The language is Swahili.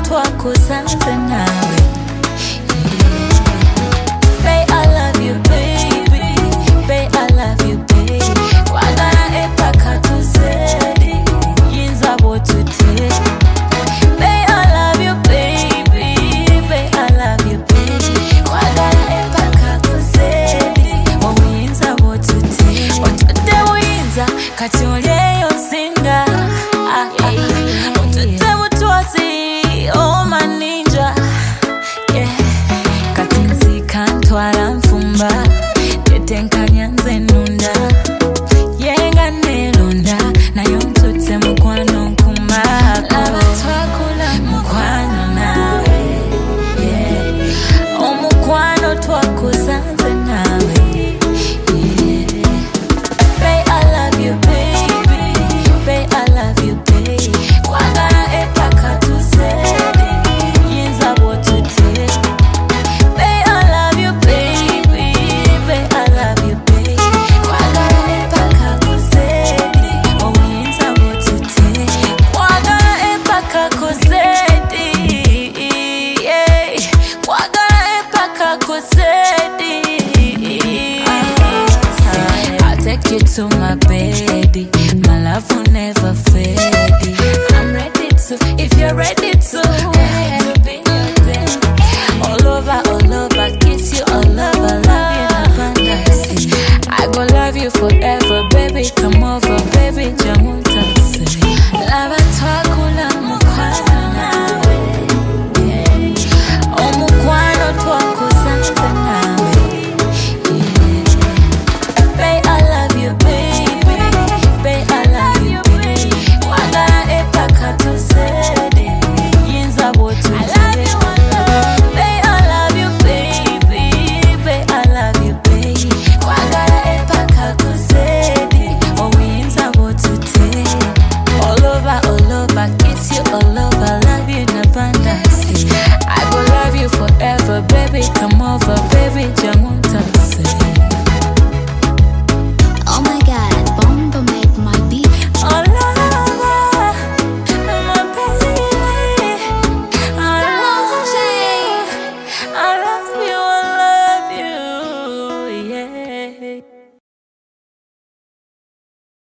twakusanze nawe. Bae, I love you, baby. Bae, I love you, baby. Kwagala epaka tuzedi, yinza botute. Bae, I love you, baby. Bae, I love you, baby. Kwagala epaka tuzedi, yinza botute. Otute uyinza, kati olyeyo singa. Otute butwazi, oh my ninja. Kati nzika ntwala nfumba, tetenkanya nze nunda. Yenga nelonda, nayo ntute mukwano nkumba. Laba twakula mukwano nawe, omukwano twakusanze nawe. Bae, I love you, baby. Bae, I love you, baby. Kwagala epaka tuzedi, yinza botute. Bae, I love you, baby. Bae, I love you, baby. Kwagala epaka tuzedi, yinza botute. Kwagala epaka tuzedi, kwagala epaka tuzedi. I'll take you to my bed. My love will never fade. I'm ready to, if you're ready to.